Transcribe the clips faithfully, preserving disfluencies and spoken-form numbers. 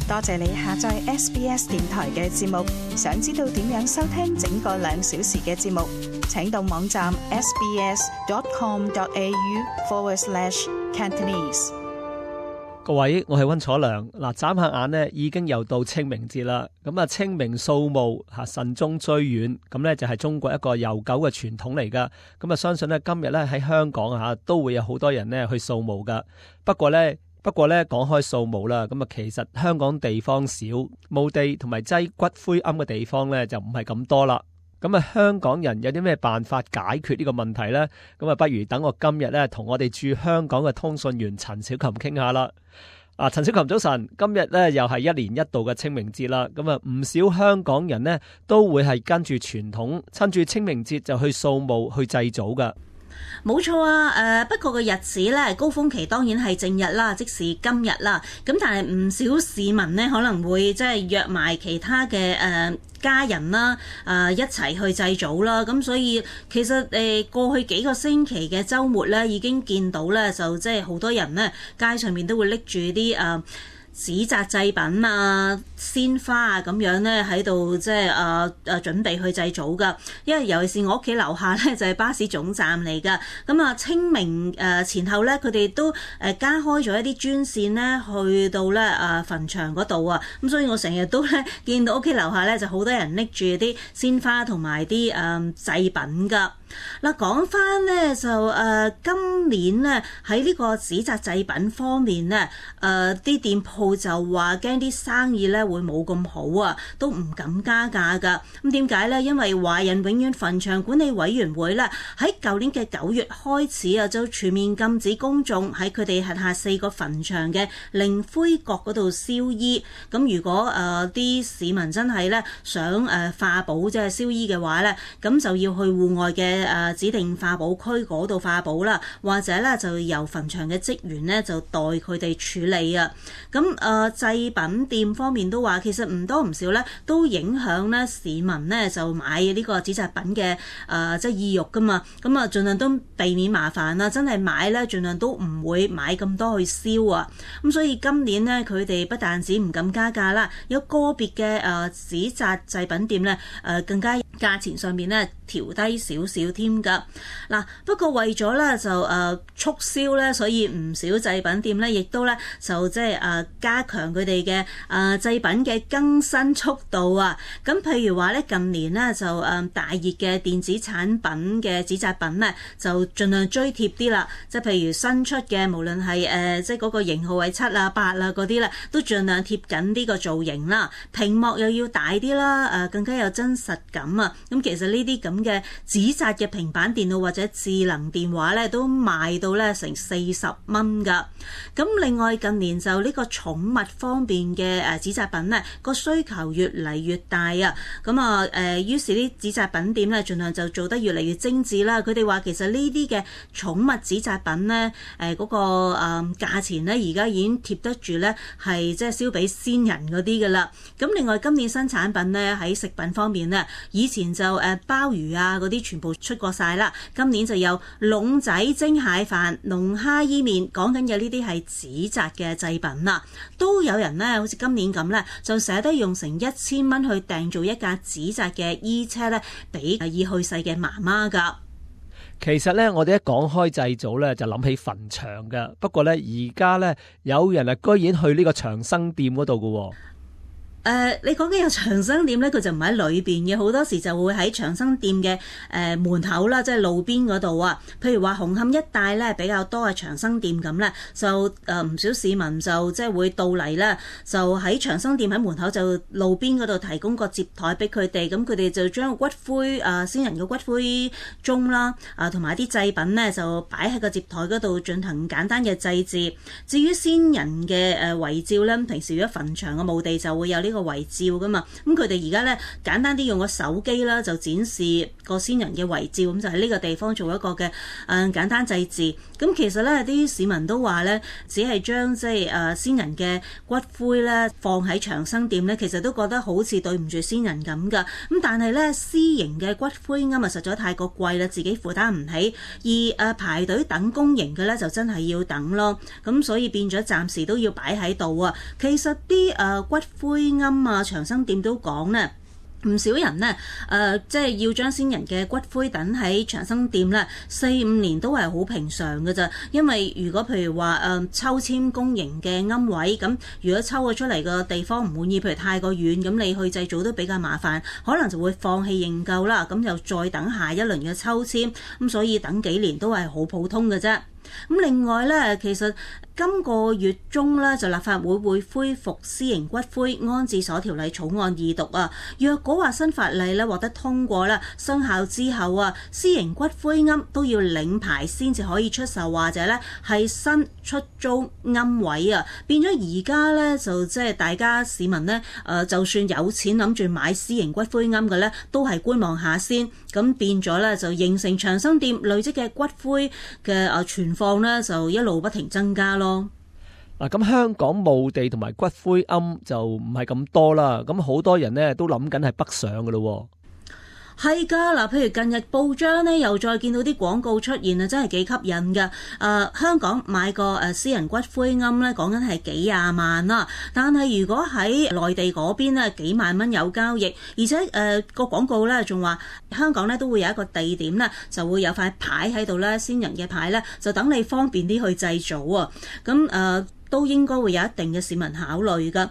多謝你下載 S B S 電台嘅節目。想知道點樣收聽整個兩小時嘅節目，請到網站 sbs.com.au forward slash Cantonese。 各位，我係溫楚良。嗱，眨下眼呢已經又到清明節啦。咁啊，清明掃墓吓，慎終追遠，咁呢就係中國一個悠久嘅傳統嚟噶。咁啊，相信呢今日呢喺香港吓都會有好多人呢去掃墓噶。不過呢，不過呢講開掃墓啦，咁啊，其實香港地方少，墓地同埋擠骨灰龕嘅地方呢就唔係咁多啦。咁啊，香港人有啲咩辦法解決呢個問題呢？咁啊，不如等我今日咧同我哋駐香港嘅通訊員陳小琴傾下啦。啊，陳小琴早晨，今日咧又係一年一度嘅清明節啦。咁啊，唔少香港人呢都會係跟住傳統，趁住清明節就去掃墓去祭祖噶。 冇錯啊，誒、呃、不過個日子咧高峰期當然係正日啦，即是今日啦。咁但係唔少市民呢可能會即係約埋其他嘅誒、呃、家人啦，誒、呃、一齊去祭祖啦。咁所以其實誒、呃、過去幾個星期嘅週末咧，已經見到咧就即係好多人呢街上面都會拎住啲誒紙紮祭品啊、鮮花啊咁樣咧喺度即係誒誒準備去祭祖噶，因為尤其是我屋企樓下咧就係巴士總站嚟噶，咁啊清明誒前後咧佢哋都誒加開咗一啲專線咧去到咧誒墳場嗰度啊，咁所以我成日都咧見到屋企樓下咧就好多人拎住啲鮮花同埋啲誒祭品噶。嗱，講翻咧就誒、呃、今年咧喺呢個紙紮祭品方面咧，誒、呃、啲店鋪就話驚啲生意咧會冇咁好啊，都唔敢加價噶。咁點解咧？因為華人永遠墳場管理委員會咧喺舊年嘅九月開始啊，就全面禁止公眾喺佢哋轄下四個墳場嘅靈灰閣嗰度燒衣。咁如果誒啲、呃、市民真係咧想誒、呃、化寶即係燒衣嘅話咧，咁就要去戶外嘅誒、呃、指定化寶區嗰度化寶啦，或者咧就由墳場嘅職員咧就代佢哋處理啊。咁誒、呃、祭品店方面都話，其實唔多唔少咧都影響咧市民咧就買呢個紙紮品嘅誒、呃、即係意欲噶嘛。咁啊盡量都避免麻煩啦，真係買咧盡量都唔會買咁多去燒啊。咁所以今年呢，佢哋不但止唔敢加價啦，有個別嘅誒紙紮祭品店咧誒、呃、更加價錢上面咧調低少少添㗎。嗱，不過為咗咧就誒、呃、促銷咧，所以唔少祭品店咧亦都咧就即係誒加強佢哋嘅誒祭品嘅更新速度啊。咁譬如話咧近年咧就誒、呃、大熱嘅電子產品嘅紙紮品咧就盡量追貼啲啦。即係譬如新出嘅，無論係誒、呃、即係嗰個型號係七啊八啊嗰啲咧，都盡量貼緊呢個造型啦。屏幕又要大啲啦，誒、呃、更加有真實感啊。咁其實呢啲咁嘅紙紮嘅平板電腦或者智能電話咧，都賣到咧成四十蚊㗎。咁另外近年就呢個寵物方面嘅誒紙紮品咧，個需求越嚟越大啊。咁啊誒，於是啲紙紮品店咧，盡量就做得越嚟越精緻啦。佢哋話其實呢啲嘅寵物紙紮品咧，誒、呃、嗰、那個誒、呃、價錢咧，而家已經貼得住咧，係即係燒俾先人嗰啲㗎啦。咁另外今年新產品咧喺食品方面咧，以前就誒鮑魚啊嗰啲全部出過晒啦，今年就有籠仔蒸蟹飯、龍蝦伊麵，講緊有呢啲係紙紮嘅製品啦。都有人咧，好似今年咁咧，就捨得用成一千蚊去訂做一架紙紮嘅衣車咧，俾已去世嘅媽媽㗎。 其實咧，我哋一講開祭祖咧，就諗起墳場㗎。不過咧，而家咧有人啊，居然去呢個長生店嗰度㗎喎。 誒、呃，你講緊有長生店咧，佢就唔喺裏邊嘅，好多時就會喺長生店嘅誒、呃、門口啦，即係路邊嗰度啊。譬如話紅磡一帶咧比較多嘅長生店咁咧，就誒唔、呃、少市民就即係會到嚟咧，就喺長生店喺門口就路邊嗰度提供個接台俾佢哋，咁佢哋就將骨灰誒、呃、先人嘅骨灰盅啦，啊同埋啲祭品咧就擺喺個接台嗰度進行簡單嘅祭祀。至於先人嘅誒遺照咧，平時如果墳場嘅墓地就會有呢個遺照噶嘛。咁佢哋而家咧簡單啲用個手機啦，就展示個先人嘅遺照，咁就喺呢個地方做一個嘅誒、呃、簡單祭祀。咁其實咧啲市民都話咧，只係將即係誒先人嘅骨灰咧放喺長生店咧，其實都覺得好似對唔住先人咁噶。咁但係咧私營嘅骨灰龕啊，實在太過貴啦，自己負擔唔起。而誒、呃、排隊等公營嘅咧，就真係要等咯。咁所以變咗暫時都要擺喺度啊。其實啲誒、呃、骨灰龕啊，長生店都講咧。唔少人呢，誒、呃、即係要將先人嘅骨灰等喺長生店咧，四五年都係好平常嘅咋。因為如果譬如話誒、呃、抽籤公營嘅龕位，咁如果抽咗出嚟個地方唔滿意，譬如太過遠，咁你去製造都比較麻煩，可能就會放棄認購啦。咁又再等下一輪嘅抽籤，咁所以等幾年都係好普通嘅啫。咁另外咧，其實今個月中咧就立法會會恢復私營骨灰安置所條例草案二讀啊。若果話新法例咧獲得通過啦，生效之後啊，私營骨灰龕都要領牌先至可以出售，或者咧係新出租龕位啊。變咗而家咧就即係大家市民咧誒、呃，就算有錢諗住買私營骨灰龕嘅咧，都係觀望下先。咁變咗咧就形成長生店累積嘅骨灰嘅誒存放咧，就一路不停增加咯。 嗱，咁香港墓地同埋骨灰龕就唔係咁多啦。咁好多人咧都諗緊係北上噶咯。 係㗎，嗱，譬如近日報章咧又再見到啲廣告出現啊，真係幾吸引㗎。誒、呃，香港買個誒私人骨灰龕咧，講緊係幾廿萬啦。但係如果喺內地嗰邊咧，幾萬蚊有交易，而且誒、呃、個廣告咧仲話香港咧都會有一個地點咧，就會有塊牌喺度咧，先人嘅牌咧，就等你方便啲去製造啊。咁誒、呃、都應該會有一定嘅市民考慮㗎。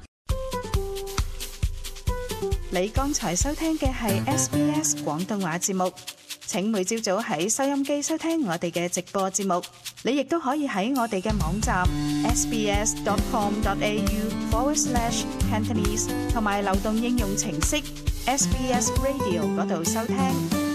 你剛才收聽嘅係 S B S 廣東話節目。請每朝早喺收音機收聽我哋嘅直播節目。你亦都可以喺我哋嘅網站 sbs.com.au forward slash Cantonese 同埋流動應用程式 S B S Radio 嗰度收聽。